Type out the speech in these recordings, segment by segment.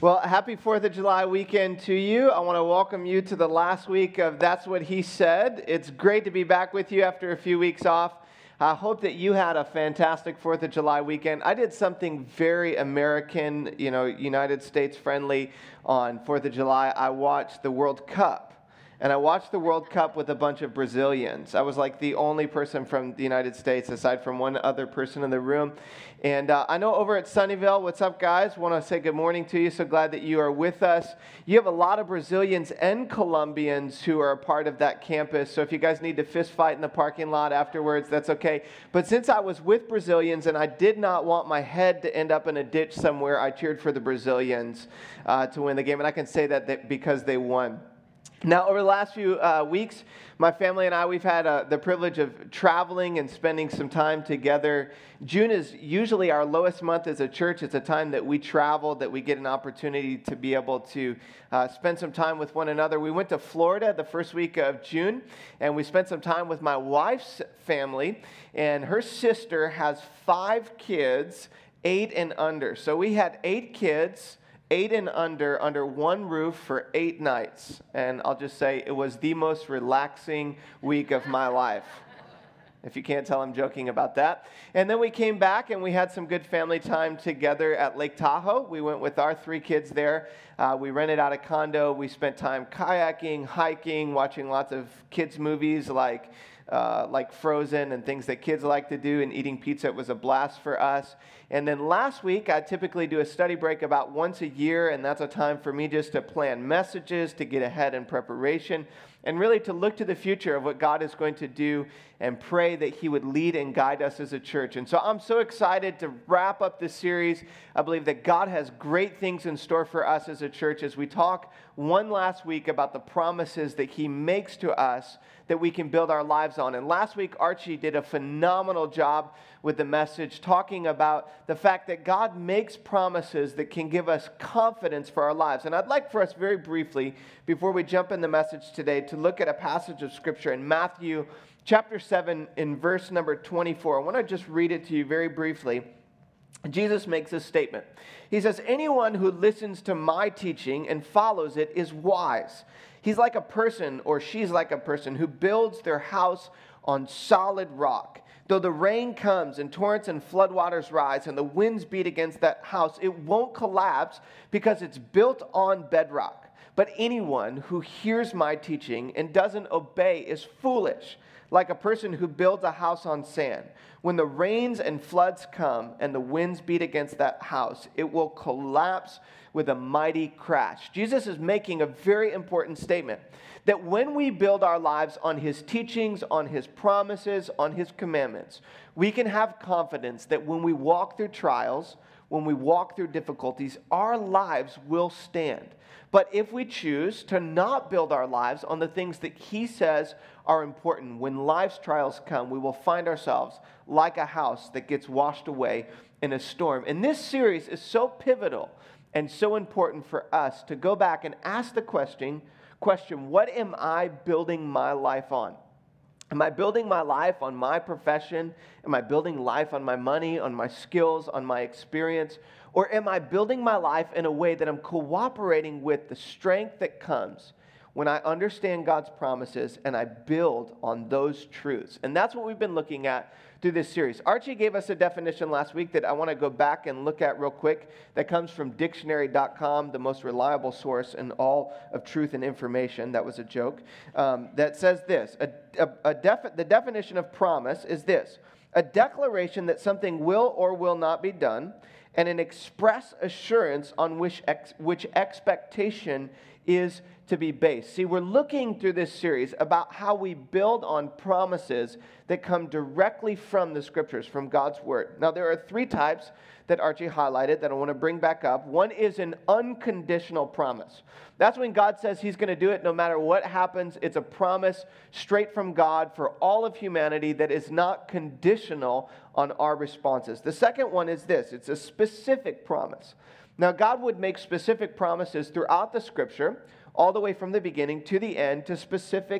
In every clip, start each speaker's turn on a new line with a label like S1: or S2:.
S1: Well, happy 4th of July weekend to you. I want to welcome you to the last week of That's What He Said. It's great to be back with you after a few weeks off. I hope that you had a fantastic 4th of July weekend. I did something very American, United States friendly on 4th of July. I watched the World Cup. And I watched the World Cup with a bunch of Brazilians. I was like the only person from the United States, aside from one other person in the room. And I know over at Sunnyvale, what's up, guys? Want to say good morning to you. So glad that you are with us. You have a lot of Brazilians and Colombians who are a part of that campus. So if you guys need to fist fight in the parking lot afterwards, that's okay. But since I was with Brazilians and I did not want my head to end up in a ditch somewhere, I cheered for the Brazilians to win the game. And I can say that because they won. Now, over the last few weeks, my family and I, we've had the privilege of traveling and spending some time together. June is usually our lowest month as a church. It's a time that we travel, that we get an opportunity to be able to spend some time with one another. We went to Florida the first week of June, and we spent some time with my wife's family, and her sister has 5 kids, 8 and under. So we had 8 kids, 8 and under one roof for 8 nights. And I'll just say it was the most relaxing week of my life. If you can't tell, I'm joking about that. And then we came back and we had some good family time together at Lake Tahoe. We went with our 3 kids there. We rented out a condo. We spent time kayaking, hiking, watching lots of kids' movies like Frozen and things that kids like to do, and eating pizza. It was a blast for us. And then last week, I typically do a study break about once a year, and that's a time for me just to plan messages, to get ahead in preparation, and really to look to the future of what God is going to do and pray that He would lead and guide us as a church. And so I'm so excited to wrap up this series. I believe that God has great things in store for us as a church as we talk one last week about the promises that He makes to us that we can build our lives on. And last week, Archie did a phenomenal job with the message, talking about the fact that God makes promises that can give us confidence for our lives. And I'd like for us very briefly, before we jump in the message today, to look at a passage of Scripture in Matthew chapter 7 in verse number 24. I want to just read it to you very briefly. Jesus makes this statement. He says, "Anyone who listens to my teaching and follows it is wise. He's like a person, or she's like a person, who builds their house on solid rock. Though the rain comes and torrents and floodwaters rise and the winds beat against that house, it won't collapse because it's built on bedrock. But anyone who hears my teaching and doesn't obey is foolish, like a person who builds a house on sand. When the rains and floods come and the winds beat against that house, it will collapse with a mighty crash." Jesus is making a very important statement that when we build our lives on His teachings, on His promises, on His commandments, we can have confidence that when we walk through trials, when we walk through difficulties, our lives will stand. But if we choose to not build our lives on the things that He says are important, when life's trials come, we will find ourselves like a house that gets washed away in a storm. And this series is so pivotal and so important for us to go back and ask the question, what am I building my life on? Am I building my life on my profession? Am I building life on my money, on my skills, on my experience? Or am I building my life in a way that I'm cooperating with the strength that comes when I understand God's promises and I build on those truths? And that's what we've been looking at through this series. Archie gave us a definition last week that I want to go back and look at real quick. That comes from dictionary.com, the most reliable source in all of truth and information. That was a joke. That says this. The definition of promise is this: a declaration that something will or will not be done, and an express assurance on which expectation is to be based. See, we're looking through this series about how we build on promises that come directly from the Scriptures, from God's Word. Now, there are 3 types that Archie highlighted that I want to bring back up. One is an unconditional promise. That's when God says He's going to do it no matter what happens. It's a promise straight from God for all of humanity that is not conditional on our responses. The second one is this. It's a specific promise. Now, God would make specific promises throughout the Scripture, all the way from the beginning to the end, to specific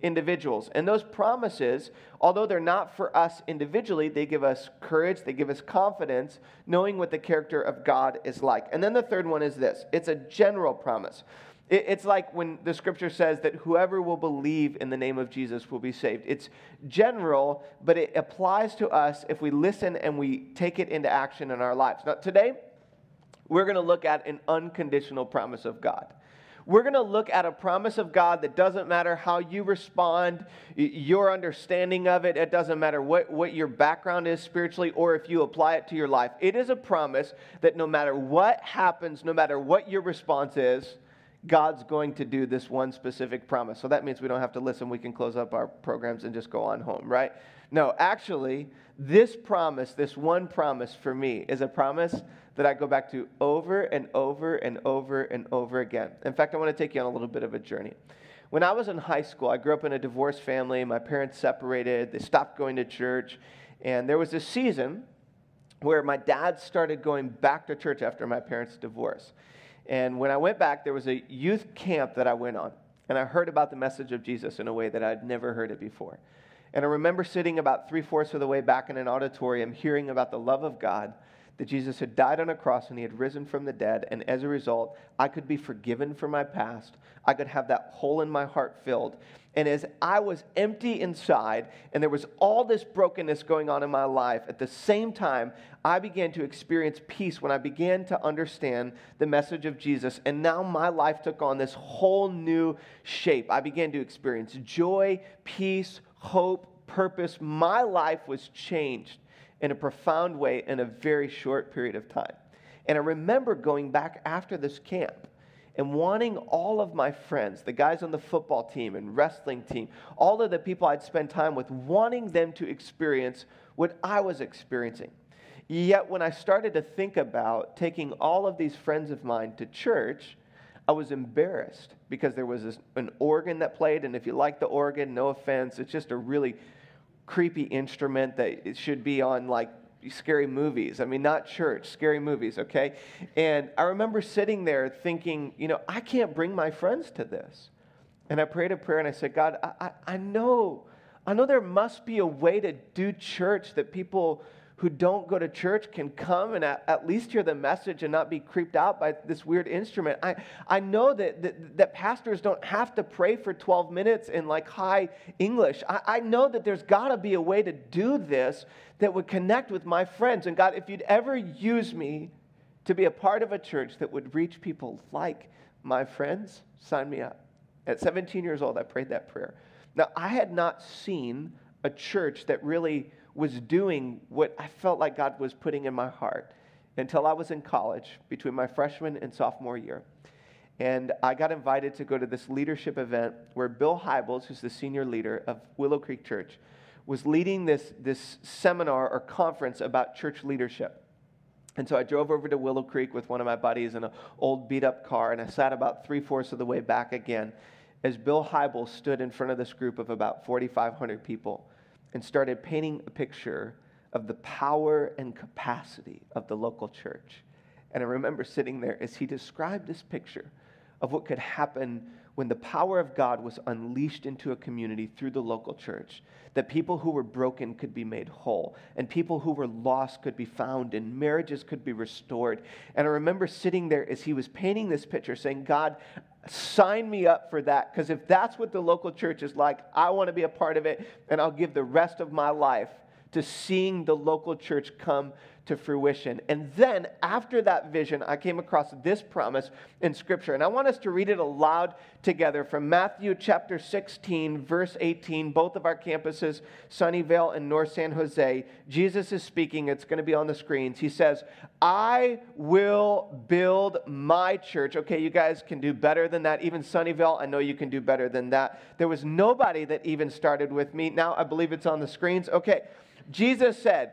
S1: individuals. And those promises, although they're not for us individually, they give us courage, they give us confidence, knowing what the character of God is like. And then the third one is this. It's a general promise. It's like when the scripture says that whoever will believe in the name of Jesus will be saved. It's general, but it applies to us if we listen and we take it into action in our lives. Now, today, we're going to look at an unconditional promise of God. We're going to look at a promise of God that doesn't matter how you respond, your understanding of it. It doesn't matter what your background is spiritually or if you apply it to your life. It is a promise that no matter what happens, no matter what your response is, God's going to do this one specific promise. So that means we don't have to listen. We can close up our programs and just go on home, right? No, actually, this promise, this one promise for me is a promise that I go back to over and over and over and over again. In fact, I want to take you on a little bit of a journey. When I was in high school, I grew up in a divorced family. My parents separated. They stopped going to church. And there was a season where my dad started going back to church after my parents' divorce. And when I went back, there was a youth camp that I went on. And I heard about the message of Jesus in a way that I'd never heard it before. And I remember sitting about 3/4 of the way back in an auditorium, hearing about the love of God, that Jesus had died on a cross and he had risen from the dead. And as a result, I could be forgiven for my past. I could have that hole in my heart filled. And as I was empty inside and there was all this brokenness going on in my life, at the same time, I began to experience peace when I began to understand the message of Jesus. And now my life took on this whole new shape. I began to experience joy, peace, hope, purpose. My life was changed in a profound way in a very short period of time. And I remember going back after this camp and wanting all of my friends, the guys on the football team and wrestling team, all of the people I'd spend time with, wanting them to experience what I was experiencing. Yet when I started to think about taking all of these friends of mine to church, I was embarrassed because there was an organ that played, and if you like the organ, no offense, it's just a really creepy instrument that it should be on like scary movies. I mean, not church, scary movies, okay? And I remember sitting there thinking, I can't bring my friends to this. And I prayed a prayer and I said, God, I know there must be a way to do church that people who don't go to church can come and at least hear the message and not be creeped out by this weird instrument. I know that pastors don't have to pray for 12 minutes in like high English. I know that there's got to be a way to do this that would connect with my friends. And God, if you'd ever use me to be a part of a church that would reach people like my friends, sign me up. At 17 years old, I prayed that prayer. Now, I had not seen a church that really was doing what I felt like God was putting in my heart until I was in college between my freshman and sophomore year. And I got invited to go to this leadership event where Bill Hybels, who's the senior leader of Willow Creek Church, was leading this seminar or conference about church leadership. And so I drove over to Willow Creek with one of my buddies in an old beat-up car, and I sat about 3/4 of the way back again as Bill Hybels stood in front of this group of about 4,500 people and started painting a picture of the power and capacity of the local church. And I remember sitting there as he described this picture of what could happen when the power of God was unleashed into a community through the local church, that people who were broken could be made whole, and people who were lost could be found, and marriages could be restored. And I remember sitting there as he was painting this picture saying, God, sign me up for that, because if that's what the local church is like, I want to be a part of it, and I'll give the rest of my life to seeing the local church come to fruition. And then after that vision, I came across this promise in Scripture. And I want us to read it aloud together from Matthew chapter 16, verse 18, both of our campuses, Sunnyvale and North San Jose. Jesus is speaking. It's going to be on the screens. He says, I will build my church. Okay, you guys can do better than that. Even Sunnyvale, I know you can do better than that. There was nobody that even started with me. Now I believe it's on the screens. Okay, Jesus said,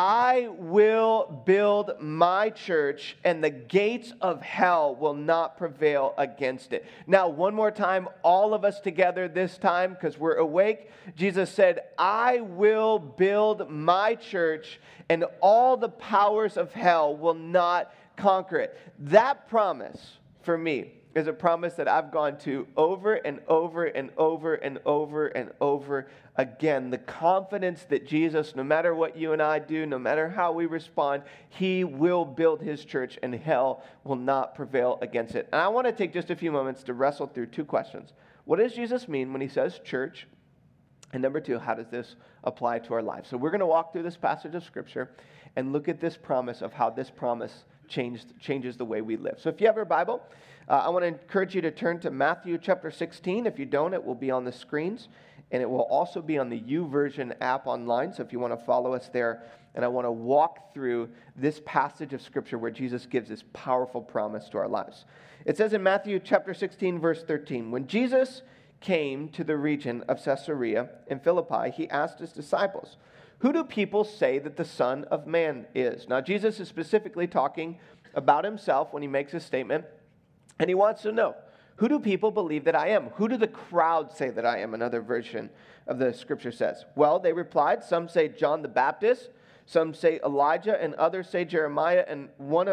S1: I will build my church, and the gates of hell will not prevail against it. Now, one more time, all of us together this time, because we're awake. Jesus said, I will build my church, and all the powers of hell will not conquer it. That promise, for me, is a promise that I've gone to over and over and over and over and over again. The confidence that Jesus, no matter what you and I do, no matter how we respond, he will build his church and hell will not prevail against it. And I want to take just a few moments to wrestle through two questions. What does Jesus mean when he says church? And number two, how does this apply to our lives? So we're going to walk through this passage of Scripture and look at this promise of how this promise changes the way we live. So if you have your Bible, I want to encourage you to turn to Matthew chapter 16. If you don't, it will be on the screens, and it will also be on the YouVersion app online. So if you want to follow us there, and I want to walk through this passage of Scripture where Jesus gives this powerful promise to our lives. It says in Matthew chapter 16, verse 13, when Jesus came to the region of Caesarea in Philippi, he asked his disciples, "Who do people say that the Son of Man is?" Now, Jesus is specifically talking about himself when he makes this statement, and he wants to know, who do people believe that I am? Who do the crowd say that I am? Another version of the Scripture says. Well, they replied, some say John the Baptist, some say Elijah, and others say Jeremiah and one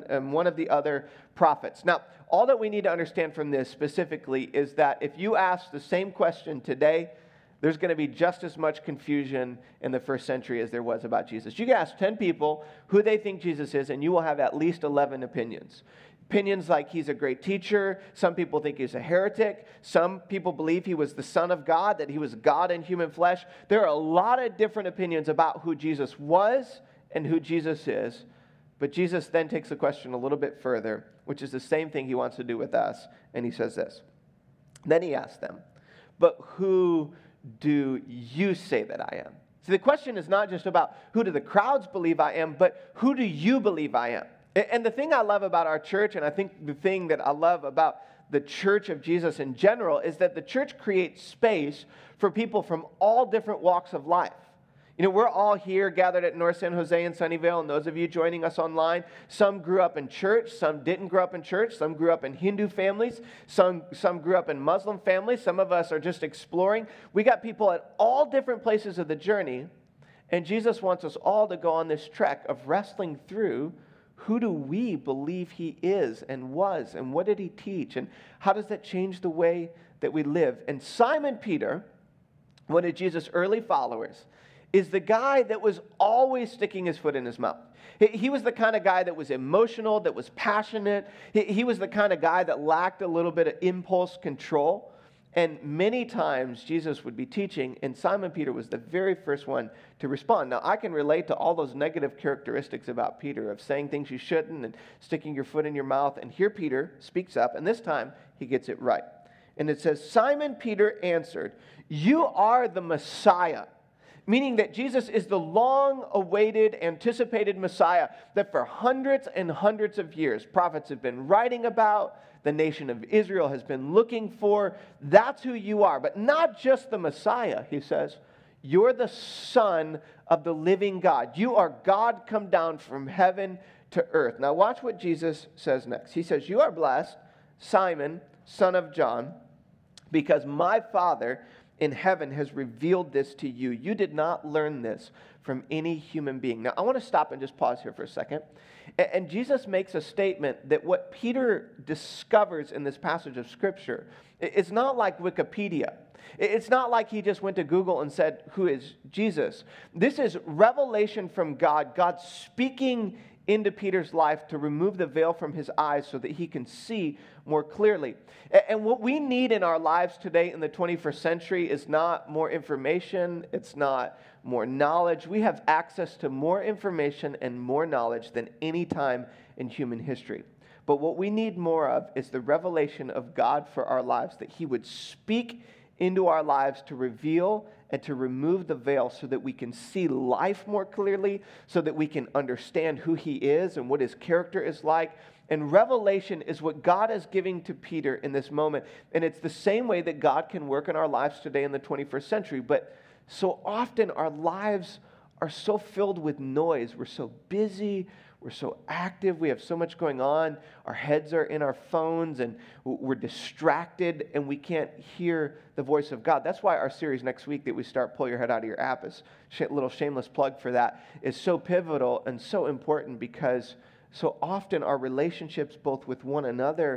S1: of the other prophets. Now, all that we need to understand from this specifically is that if you ask the same question today, there's going to be just as much confusion in the first century as there was about Jesus. You can ask 10 people who they think Jesus is, and you will have at least 11 opinions. Opinions like he's a great teacher. Some people think he's a heretic. Some people believe he was the Son of God, that he was God in human flesh. There are a lot of different opinions about who Jesus was and who Jesus is. But Jesus then takes the question a little bit further, which is the same thing he wants to do with us. And he says this. Then he asks them, "But who do you say that I am?" So the question is not just about who do the crowds believe I am, but who do you believe I am? And the thing I love about our church, and I think the thing that I love about the church of Jesus in general, is that the church creates space for people from all different walks of life. You know, we're all here gathered at North San Jose and Sunnyvale, and those of you joining us online, some grew up in church, some didn't grow up in church, some grew up in Hindu families, some grew up in Muslim families, some of us are just exploring. We got people at all different places of the journey, and Jesus wants us all to go on this trek of wrestling through who do we believe he is and was, and what did he teach, and how does that change the way that we live? And Simon Peter, one of Jesus' early followers, is the guy that was always sticking his foot in his mouth. He was the kind of guy that was emotional, that was passionate. He was the kind of guy that lacked a little bit of impulse control. And many times Jesus would be teaching, and Simon Peter was the very first one to respond. Now, I can relate to all those negative characteristics about Peter of saying things you shouldn't and sticking your foot in your mouth. And here Peter speaks up, and this time he gets it right. And it says, Simon Peter answered, "You are the Messiah." Meaning that Jesus is the long-awaited, anticipated Messiah that for hundreds and hundreds of years prophets have been writing about, the nation of Israel has been looking for. That's who you are. But not just the Messiah, he says. You're the Son of the living God. You are God come down from heaven to earth. Now watch what Jesus says next. He says, "You are blessed, Simon, son of John, because my Father in heaven has revealed this to you. You did not learn this from any human being." Now, I want to stop and just pause here for a second. And Jesus makes a statement that what Peter discovers in this passage of Scripture is not like Wikipedia. It's not like he just went to Google and said, "Who is Jesus?" This is revelation from God, God speaking into Peter's life to remove the veil from his eyes so that he can see more clearly. And what we need in our lives today in the 21st century is not more information, it's not more knowledge. We have access to more information and more knowledge than any time in human history. But what we need more of is the revelation of God for our lives, that he would speak into our lives to reveal and to remove the veil so that we can see life more clearly, so that we can understand who he is and what his character is like. And revelation is what God is giving to Peter in this moment. And it's the same way that God can work in our lives today in the 21st century. But so often our lives are so filled with noise. We're so busy. We're so active. We have so much going on. Our heads are in our phones and we're distracted and we can't hear the voice of God. That's why our series next week that we start, Pull Your Head Out of Your App, is a little shameless plug for that, is so pivotal and so important because so often our relationships both with one another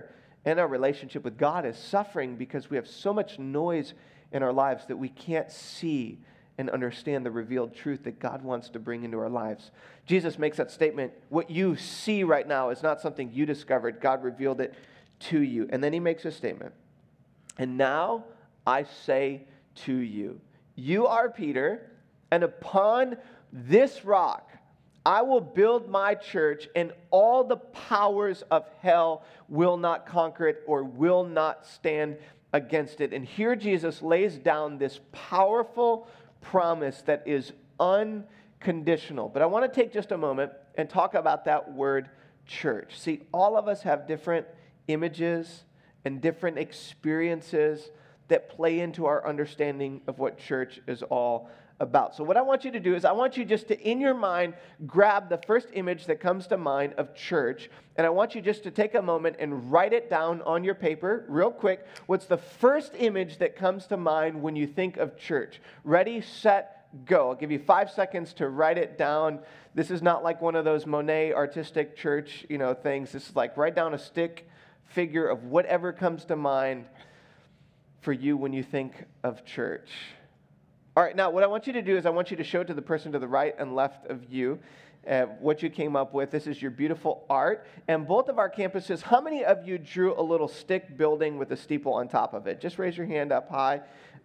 S1: and our relationship with God is suffering because we have so much noise in our lives that we can't see and understand the revealed truth that God wants to bring into our lives. Jesus makes that statement, what you see right now is not something you discovered. God revealed it to you. And then he makes a statement. And now I say to you, you are Peter, and upon this rock I will build my church, and all the powers of hell will not conquer it or will not stand against it. And here Jesus lays down this powerful promise that is unconditional. But I want to take just a moment and talk about that word church. See, all of us have different images and different experiences that play into our understanding of what church is all about. So what I want you to do is I want you just to, in your mind, grab the first image that comes to mind of church, and I want you just to take a moment and write it down on your paper real quick. What's the first image that comes to mind when you think of church? Ready, set, go. I'll give you 5 seconds to write it down. This is not like one of those Monet artistic church, things. This is like write down a stick figure of whatever comes to mind for you when you think of church. All right, now what I want you to do is I want you to show to the person to the right and left of you what you came up with. This is your beautiful art. And both of our campuses, how many of you drew a little stick building with a steeple on top of it? Just raise your hand up high.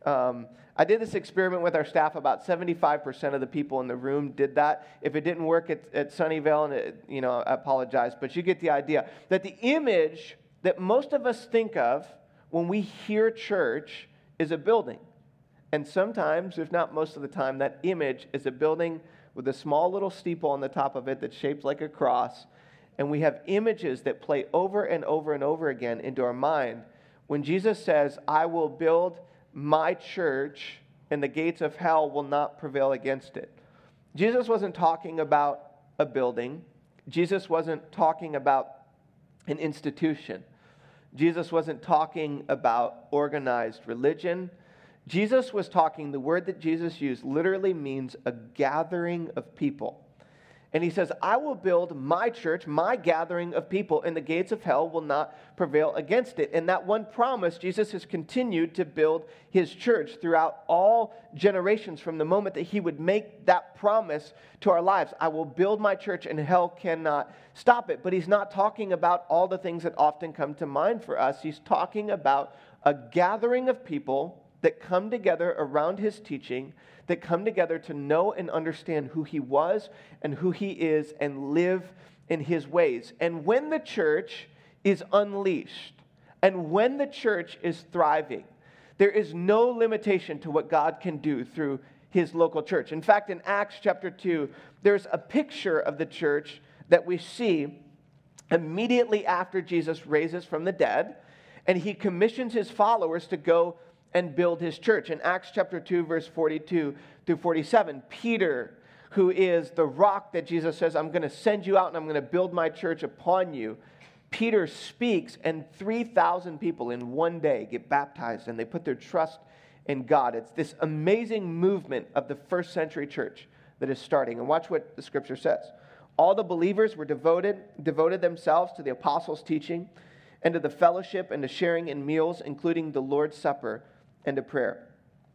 S1: I did this experiment with our staff. About 75% of the people in the room did that. If it didn't work at Sunnyvale, and I apologize, but you get the idea. That the image that most of us think of when we hear church is a building. And sometimes, if not most of the time, that image is a building with a small little steeple on the top of it that's shaped like a cross. And we have images that play over and over and over again into our mind. When Jesus says, I will build my church and the gates of hell will not prevail against it. Jesus wasn't talking about a building. Jesus wasn't talking about an institution. Jesus wasn't talking about organized religion. Jesus was talking, the word that Jesus used literally means a gathering of people. And he says, I will build my church, my gathering of people, and the gates of hell will not prevail against it. And that one promise, Jesus has continued to build his church throughout all generations from the moment that he would make that promise to our lives. I will build my church and hell cannot stop it. But he's not talking about all the things that often come to mind for us. He's talking about a gathering of people that come together around his teaching, that come together to know and understand who he was and who he is and live in his ways. And when the church is unleashed and when the church is thriving, there is no limitation to what God can do through his local church. In fact, in Acts chapter 2, there's a picture of the church that we see immediately after Jesus raises from the dead, and he commissions his followers to go and build his church. In Acts chapter 2, verse 42 through 47, Peter, who is the rock that Jesus says, I'm going to send you out and I'm going to build my church upon you. Peter speaks and 3,000 people in one day get baptized and they put their trust in God. It's this amazing movement of the first century church that is starting. And watch what the scripture says. All the believers were devoted themselves to the apostles' teaching and to the fellowship and to sharing in meals, including the Lord's Supper and to prayer.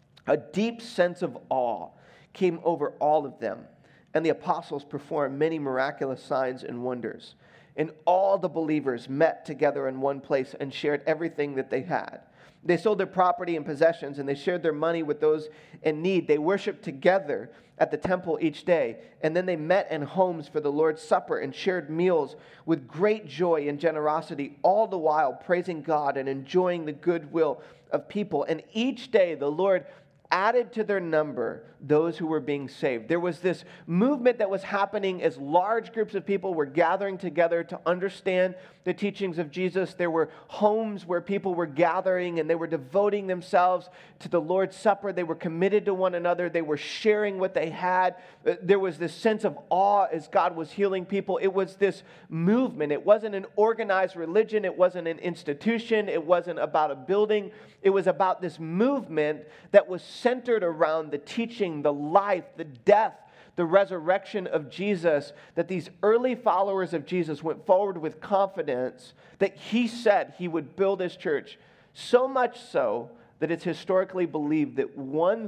S1: A deep sense of awe came over all of them, and the apostles performed many miraculous signs and wonders. And all the believers met together in one place and shared everything that they had. They sold their property and possessions, and they shared their money with those in need. They worshiped together at the temple each day, and then they met in homes for the Lord's Supper and shared meals with great joy and generosity, all the while praising God and enjoying the goodwill of people. And each day the Lord added to their number those who were being saved. There was this movement that was happening as large groups of people were gathering together to understand the teachings of Jesus. There were homes where people were gathering and they were devoting themselves to the Lord's Supper. They were committed to one another. They were sharing what they had. There was this sense of awe as God was healing people. It was this movement. It wasn't an organized religion. It wasn't an institution. It wasn't about a building. It was about this movement that was centered around the teaching, the life, the death, the resurrection of Jesus, that these early followers of Jesus went forward with confidence that he said he would build his church, so much so that it's historically believed that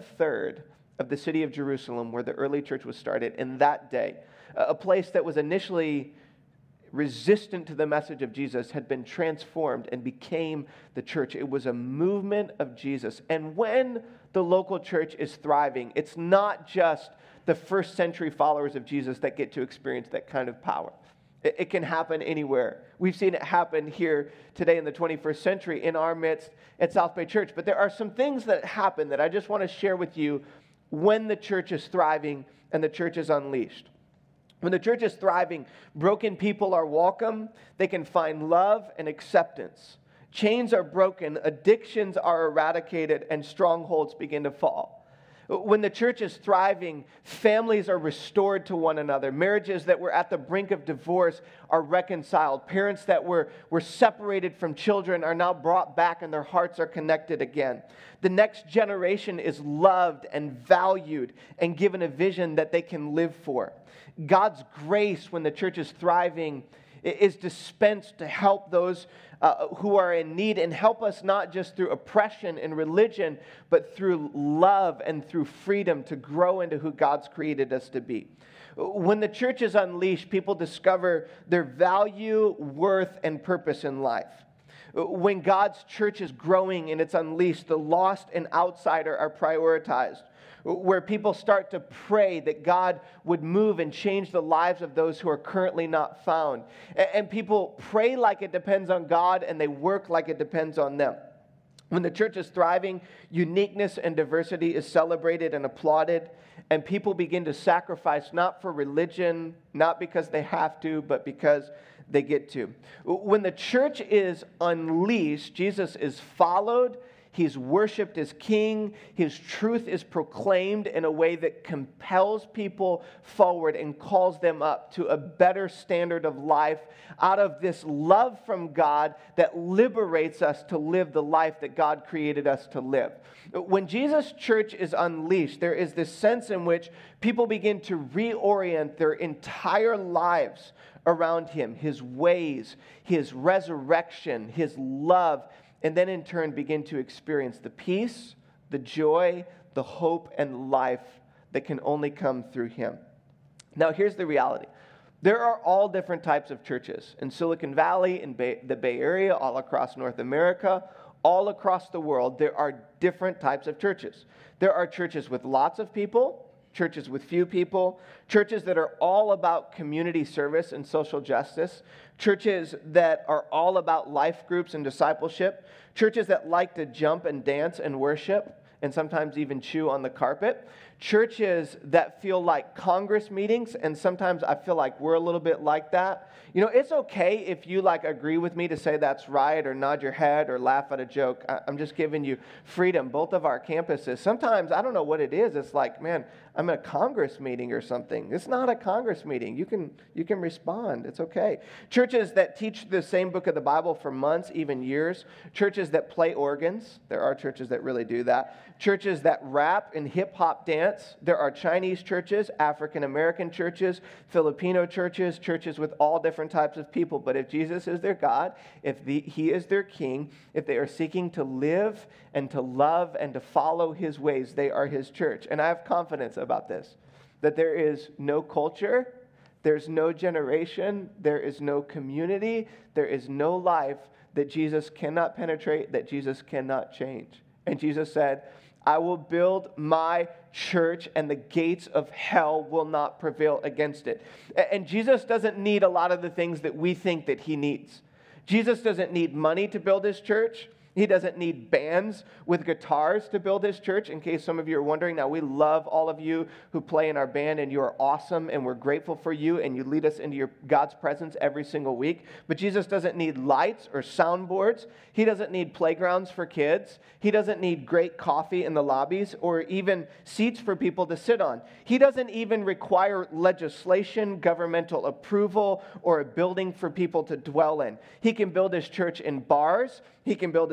S1: 1/3 of the city of Jerusalem, where the early church was started, in that day, a place that was initially resistant to the message of Jesus, had been transformed and became the church. It was a movement of Jesus. And when the local church is thriving, it's not just the first century followers of Jesus that get to experience that kind of power. It can happen anywhere. We've seen it happen here today in the 21st century in our midst at South Bay Church. But there are some things that happen that I just want to share with you when the church is thriving and the church is unleashed. When the church is thriving, broken people are welcome. They can find love and acceptance. Chains are broken, addictions are eradicated, and strongholds begin to fall. When the church is thriving, families are restored to one another. Marriages that were at the brink of divorce are reconciled. Parents that were separated from children are now brought back and their hearts are connected again. The next generation is loved and valued and given a vision that they can live for. God's grace, when the church is thriving, is dispensed to help those who are in need, and help us not just through oppression and religion, but through love and through freedom to grow into who God's created us to be. When the church is unleashed, people discover their value, worth, and purpose in life. When God's church is growing and it's unleashed, the lost and outsider are prioritized. Where people start to pray that God would move and change the lives of those who are currently not found. And people pray like it depends on God, and they work like it depends on them. When the church is thriving, uniqueness and diversity is celebrated and applauded, and people begin to sacrifice not for religion, not because they have to, but because they get to. When the church is unleashed, Jesus is followed, he's worshiped as king, his truth is proclaimed in a way that compels people forward and calls them up to a better standard of life out of this love from God that liberates us to live the life that God created us to live. When Jesus' church is unleashed, there is this sense in which people begin to reorient their entire lives around him, his ways, his resurrection, his love, and then in turn begin to experience the peace, the joy, the hope, and life that can only come through him. Now, here's the reality. There are all different types of churches in Silicon Valley, in the Bay Area, all across North America, all across the world. There are different types of churches. There are churches with lots of people, churches with few people, churches that are all about community service and social justice, churches that are all about life groups and discipleship, churches that like to jump and dance and worship and sometimes even chew on the carpet, churches that feel like Congress meetings, and sometimes I feel like we're a little bit like that. You know, it's okay if you agree with me to say that's right or nod your head or laugh at a joke. I'm just giving you freedom. Both of our campuses, sometimes I don't know what it is. It's like, man, I'm at a Congress meeting or something. It's not a Congress meeting. You can respond. It's okay. Churches that teach the same book of the Bible for months, even years. Churches that play organs. There are churches that really do that. Churches that rap and hip-hop dance. There are Chinese churches, African American churches, Filipino churches, churches with all different types of people. But if Jesus is their God, if he is their king, if they are seeking to live and to love and to follow his ways, they are his church. And I have confidence about this, that there is no culture, there's no generation, there is no community, there is no life that Jesus cannot penetrate, that Jesus cannot change. And Jesus said, I will build my church and the gates of hell will not prevail against it. And Jesus doesn't need a lot of the things that we think that he needs. Jesus doesn't need money to build his church. He doesn't need bands with guitars to build his church, in case some of you are wondering. Now, we love all of you who play in our band, and you are awesome, and we're grateful for you, and you lead us into God's presence every single week. But Jesus doesn't need lights or soundboards. He doesn't need playgrounds for kids. He doesn't need great coffee in the lobbies or even seats for people to sit on. He doesn't even require legislation, governmental approval, or a building for people to dwell in. He can build his church in bars. He can build his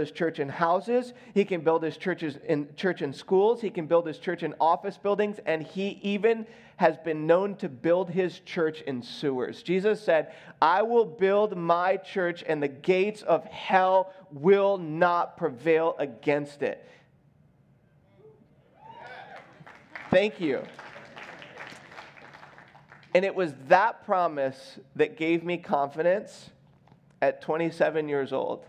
S1: his church in houses. He can build his church in schools. He can build his church in office buildings. And he even has been known to build his church in sewers. Jesus said, I will build my church and the gates of hell will not prevail against it. Thank you. And it was that promise that gave me confidence at 27 years old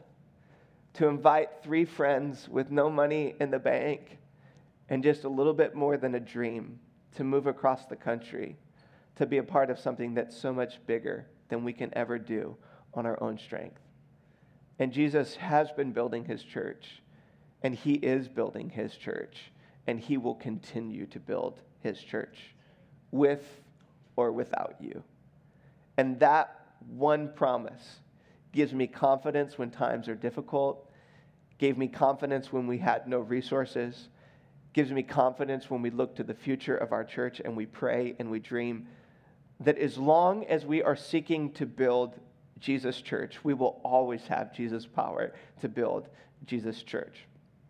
S1: to invite 3 friends with no money in the bank and just a little bit more than a dream to move across the country to be a part of something that's so much bigger than we can ever do on our own strength. And Jesus has been building his church, and he is building his church, and he will continue to build his church with or without you. And that one promise gives me confidence when times are difficult, gave me confidence when we had no resources, gives me confidence when we look to the future of our church and we pray and we dream that as long as we are seeking to build Jesus' church, we will always have Jesus' power to build Jesus' church.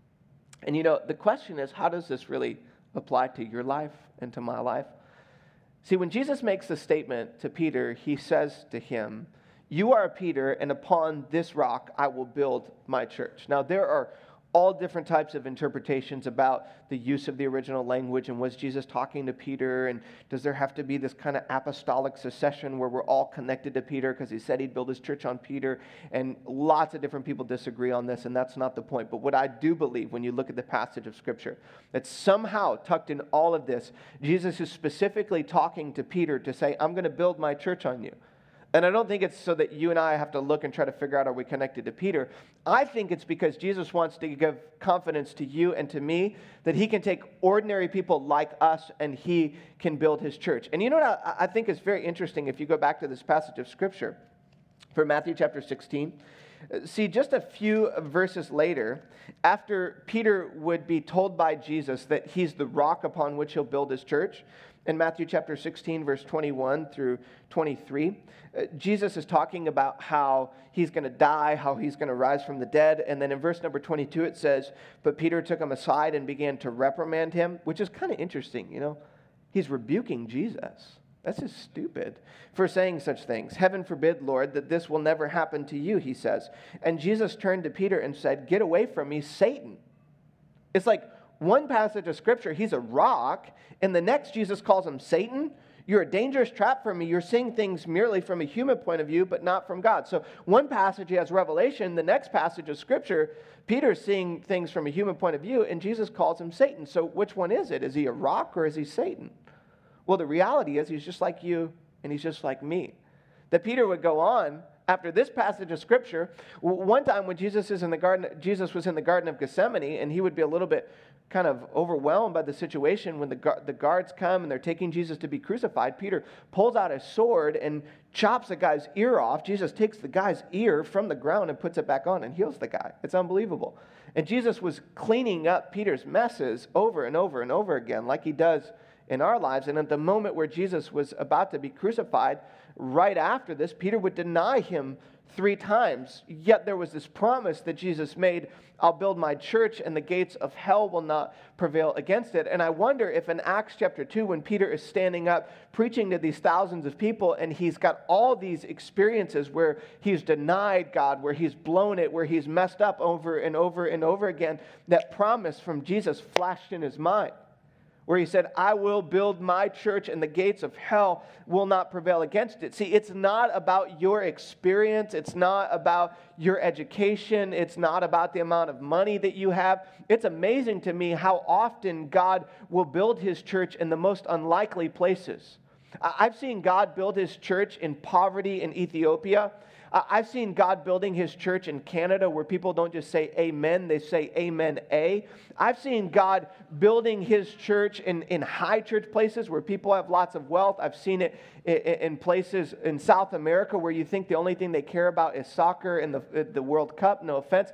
S1: And the question is, how does this really apply to your life and to my life? See, when Jesus makes the statement to Peter, he says to him, you are Peter, and upon this rock I will build my church. Now, there are all different types of interpretations about the use of the original language, and was Jesus talking to Peter, and does there have to be this kind of apostolic succession where we're all connected to Peter because he said he'd build his church on Peter, and lots of different people disagree on this, and that's not the point. But what I do believe when you look at the passage of Scripture, that somehow tucked in all of this, Jesus is specifically talking to Peter to say, I'm going to build my church on you. And I don't think it's so that you and I have to look and try to figure out, are we connected to Peter? I think it's because Jesus wants to give confidence to you and to me that he can take ordinary people like us and he can build his church. And you know what I think is very interesting if you go back to this passage of Scripture for Matthew chapter 16. See, just a few verses later, after Peter would be told by Jesus that he's the rock upon which he'll build his church, in Matthew chapter 16, verse 21 through 23, Jesus is talking about how he's going to die, how he's going to rise from the dead. And then in verse number 22, it says, but Peter took him aside and began to reprimand him, which is kind of interesting, He's rebuking Jesus. That's just stupid for saying such things. Heaven forbid, Lord, that this will never happen to you, he says. And Jesus turned to Peter and said, get away from me, Satan. It's like one passage of Scripture, he's a rock, and the next Jesus calls him Satan. You're a dangerous trap for me. You're seeing things merely from a human point of view, but not from God. So one passage he has revelation, the next passage of Scripture, Peter's seeing things from a human point of view, and Jesus calls him Satan. So which one is it? Is he a rock or is he Satan? Well, the reality is he's just like you and he's just like me. That Peter would go on after this passage of Scripture. One time when Jesus was in the Garden of Gethsemane, and he would be a little bit kind of overwhelmed by the situation when the guards come and they're taking Jesus to be crucified. Peter pulls out his sword and chops a guy's ear off. Jesus takes the guy's ear from the ground and puts it back on and heals the guy. It's unbelievable. And Jesus was cleaning up Peter's messes over and over and over again, like he does in our lives. And at the moment where Jesus was about to be crucified, right after this, Peter would deny him 3 times. Yet there was this promise that Jesus made, I'll build my church and the gates of hell will not prevail against it. And I wonder if in Acts chapter 2, when Peter is standing up preaching to these thousands of people and he's got all these experiences where he's denied God, where he's blown it, where he's messed up over and over and over again, that promise from Jesus flashed in his mind, where he said, I will build my church and the gates of hell will not prevail against it. See, it's not about your experience. It's not about your education. It's not about the amount of money that you have. It's amazing to me how often God will build his church in the most unlikely places. I've seen God build his church in poverty in Ethiopia. I've seen God building his church in Canada where people don't just say amen, they say amen a. I've seen God building his church in high church places where people have lots of wealth. I've seen it in places in South America where you think the only thing they care about is soccer and the World Cup. No offense.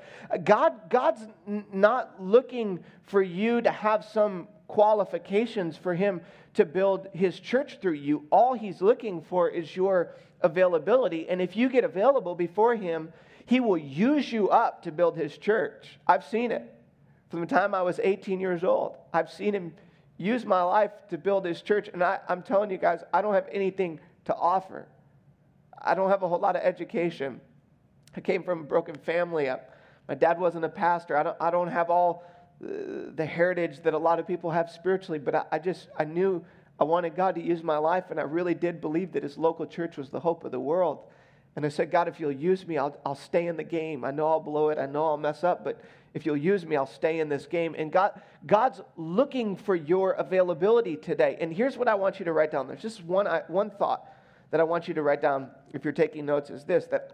S1: God's not looking for you to have some qualifications for him to build his church through you. All he's looking for is your availability. And if you get available before him, He will use you up to build his church. I've seen it. From the time I was 18 years old, I've seen him use my life to build his church. And I'm telling you guys, I don't have anything to offer. I don't have a whole lot of education. I came from a broken family. My dad wasn't a pastor. I don't have all the heritage that a lot of people have spiritually, but I knew I wanted God to use my life, and I really did believe that his local church was the hope of the world. And I said, God, if you'll use me, I'll stay in the game. I know I'll blow it. I know I'll mess up, but if you'll use me, I'll stay in this game. And God's looking for your availability today. And here's what I want you to write down. There's just one thought that I want you to write down if you're taking notes is this, that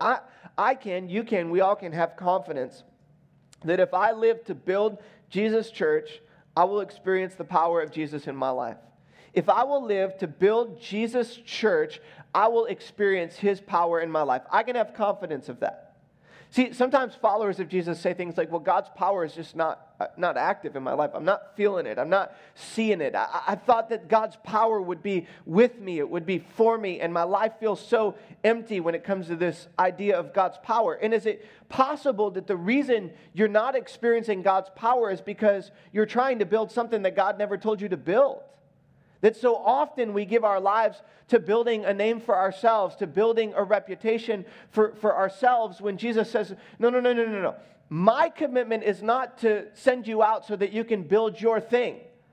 S1: we all can have confidence that if I live to build Jesus' church, I will experience the power of Jesus in my life. If I will live to build Jesus' church, I will experience his power in my life. I can have confidence of that. See, sometimes followers of Jesus say things like, well, God's power is just not active in my life. I'm not feeling it. I'm not seeing it. I thought that God's power would be with me. It would be for me. And my life feels so empty when it comes to this idea of God's power. And is it possible that the reason you're not experiencing God's power is because you're trying to build something that God never told you to build? That so often we give our lives to building a name for ourselves, to building a reputation for ourselves, when Jesus says, no. My commitment is not to send you out so that you can build your thing.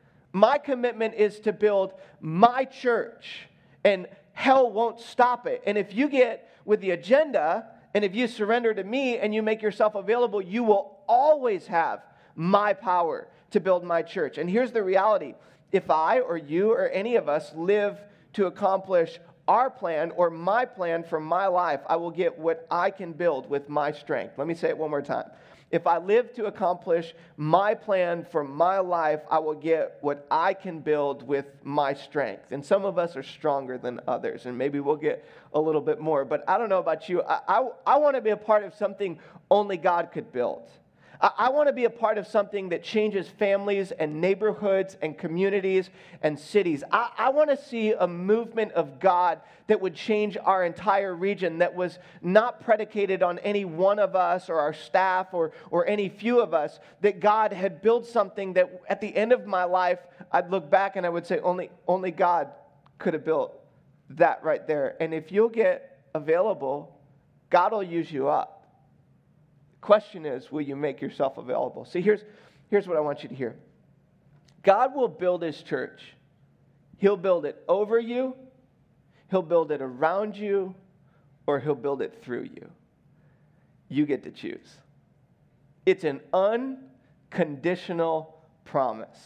S1: My commitment is to build my church, and hell won't stop it. And if you get with the agenda, and if you surrender to me and you make yourself available, you will always have my power to build my church. And here's the reality. If I or you or any of us live to accomplish our plan or my plan for my life, I will get what I can build with my strength. Let me say it one more time. If I live to accomplish my plan for my life, I will get what I can build with my strength. And some of us are stronger than others, and maybe we'll get a little bit more. But I don't know about you. I want to be a part of something only God could build. I want to be a part of something that changes families and neighborhoods and communities and cities. I want to see a movement of God that would change our entire region, that was not predicated on any one of us or our staff or any few of us, that God had built something that at the end of my life, I'd look back and I would say, only God could have built that right there. And if you'll get available, God will use you up. Question is, will you make yourself available? See, here's what I want you to hear. God will build his church. He'll build it over you, he'll build it around you, or he'll build it through you. You get to choose. It's an unconditional promise.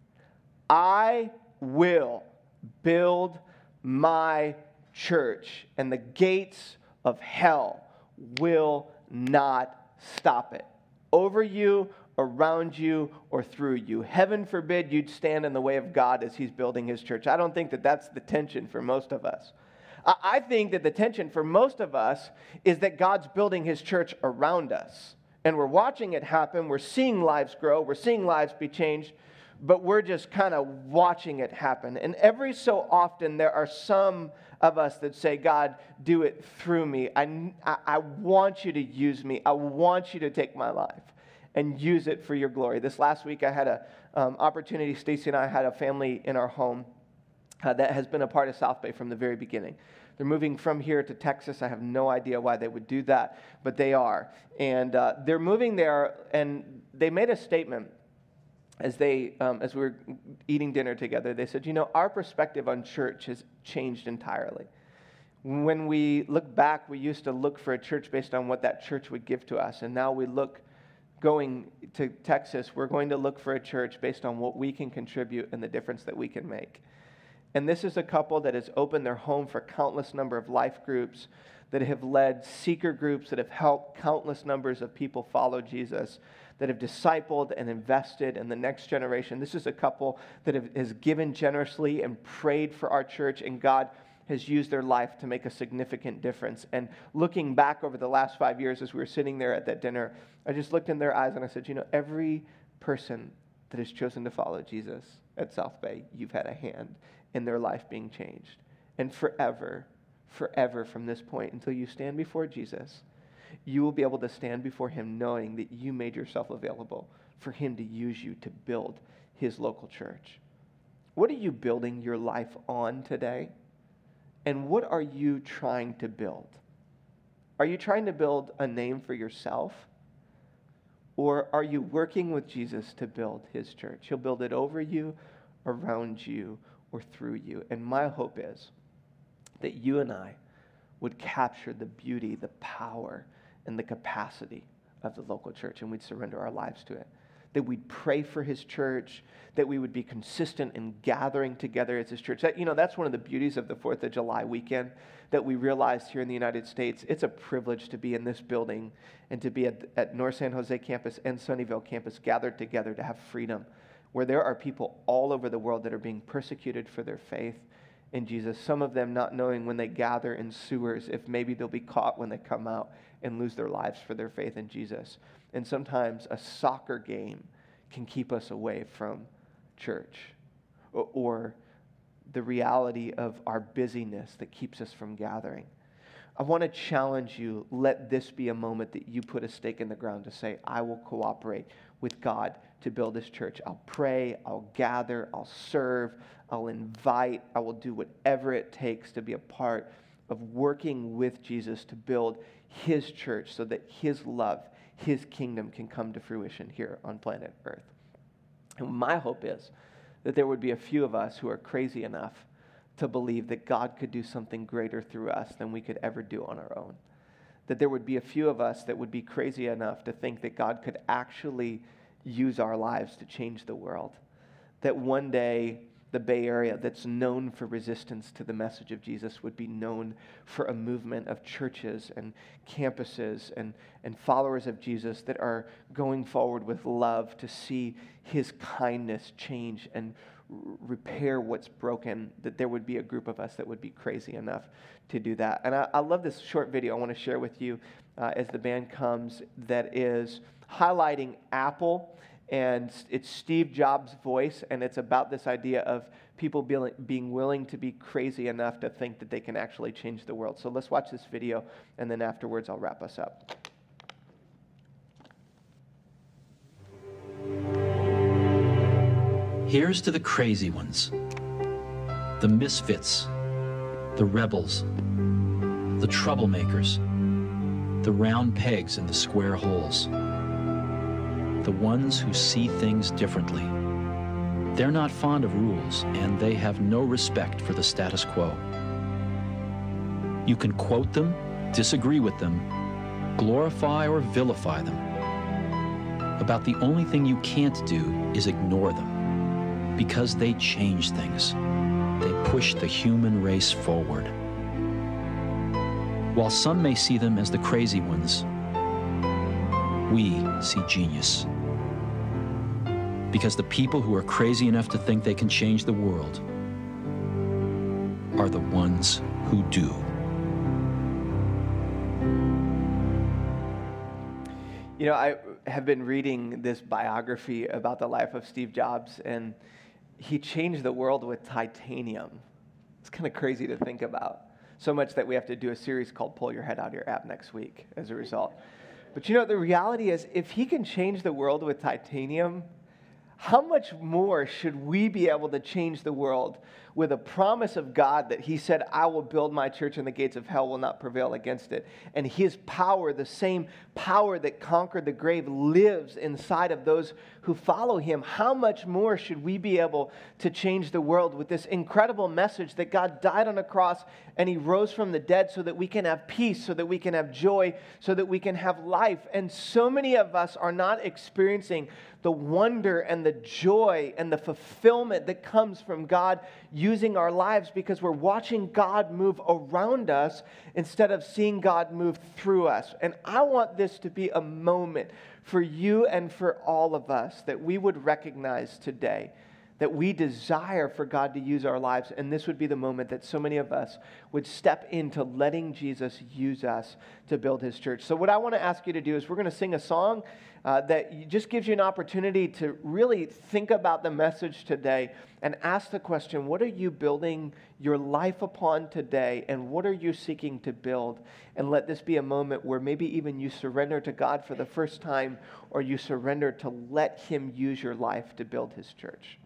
S1: I will build my church, and the gates of hell will not stop it. Over you, around you, or through you. Heaven forbid you'd stand in the way of God as he's building his church. I don't think that that's the tension for most of us. I think that the tension for most of us is that God's building his church around us. And we're watching it happen. We're seeing lives grow. We're seeing lives be changed. But we're just kind of watching it happen. And every so often there are some of us that say, God, do it through me. I want you to use me. I want you to take my life and use it for your glory. This last week I had an opportunity. Stacy and I had a family in our home that has been a part of South Bay from the very beginning. They're moving from here to Texas. I have no idea why they would do that, but they are. And they're moving there, and they made a statement as we were eating dinner together. They said, our perspective on church has changed entirely. When we look back, we used to look for a church based on what that church would give to us. And now we look, going to Texas, we're going to look for a church based on what we can contribute and the difference that we can make. And this is a couple that has opened their home for countless number of life groups, that have led seeker groups, that have helped countless numbers of people follow Jesus, that have discipled and invested in the next generation. This is a couple that has given generously and prayed for our church, and God has used their life to make a significant difference. And looking back over the last 5 years as we were sitting there at that dinner, I just looked in their eyes and I said, every person that has chosen to follow Jesus at South Bay, you've had a hand in their life being changed. And forever from this point until you stand before Jesus you will be able to stand before him knowing that you made yourself available for him to use you to build his local church. What are you building your life on today? And what are you trying to build? Are you trying to build a name for yourself? Or are you working with Jesus to build his church? He'll build it over you, around you, or through you. And my hope is that you and I would capture the beauty, the power, and the capacity of the local church, and we'd surrender our lives to it. That we'd pray for his church, that we would be consistent in gathering together as his church. That's one of the beauties of the 4th of July weekend that we realized here in the United States. It's a privilege to be in this building and to be at North San Jose campus and Sunnyvale campus gathered together to have freedom, where there are people all over the world that are being persecuted for their faith in Jesus. Some of them not knowing when they gather in sewers if maybe they'll be caught when they come out and lose their lives for their faith in Jesus. And sometimes a soccer game can keep us away from church, or the reality of our busyness that keeps us from gathering. I want to challenge you, let this be a moment that you put a stake in the ground to say, I will cooperate with God to build this church. I'll pray, I'll gather, I'll serve, I'll invite, I will do whatever it takes to be a part of working with Jesus to build his church so that his love, his kingdom can come to fruition here on planet Earth. And my hope is that there would be a few of us who are crazy enough to believe that God could do something greater through us than we could ever do on our own. That there would be a few of us that would be crazy enough to think that God could actually use our lives to change the world. That one day the Bay Area, that's known for resistance to the message of Jesus, would be known for a movement of churches and campuses and followers of Jesus that are going forward with love to see his kindness change and repair what's broken. That there would be a group of us that would be crazy enough to do that. And I love this short video I want to share with you as the band comes, that is highlighting Apple. And it's Steve Jobs' voice, and it's about this idea of people being willing to be crazy enough to think that they can actually change the world. So let's watch this video, and then afterwards I'll wrap us up.
S2: Here's to the crazy ones, the misfits, the rebels, the troublemakers, the round pegs in the square holes. The ones who see things differently. They're not fond of rules, and they have no respect for the status quo. You can quote them, disagree with them, glorify or vilify them. About the only thing you can't do is ignore them, because they change things. They push the human race forward. While some may see them as the crazy ones, we see genius. Because the people who are crazy enough to think they can change the world are the ones who do.
S1: You know, I have been reading this biography about the life of Steve Jobs, and he changed the world with titanium. It's kind of crazy to think about. So much that we have to do a series called Pull Your Head Out of Your App next week as a result. But you know, the reality is, if he can change the world with titanium, how much more should we be able to change the world with a promise of God that he said, I will build my church and the gates of hell will not prevail against it. And his power, the same power that conquered the grave, lives inside of those who follow him. How much more should we be able to change the world with this incredible message that God died on a cross and he rose from the dead so that we can have peace, so that we can have joy, so that we can have life. And so many of us are not experiencing the wonder and the joy and the fulfillment that comes from God using our lives because we're watching God move around us instead of seeing God move through us. And I want this to be a moment for you and for all of us that we would recognize today that we desire for God to use our lives. And this would be the moment that so many of us would step into letting Jesus use us to build his church. So what I want to ask you to do is we're going to sing a song that just gives you an opportunity to really think about the message today and ask the question, what are you building your life upon today, and what are you seeking to build? And let this be a moment where maybe even you surrender to God for the first time, or you surrender to let him use your life to build his church.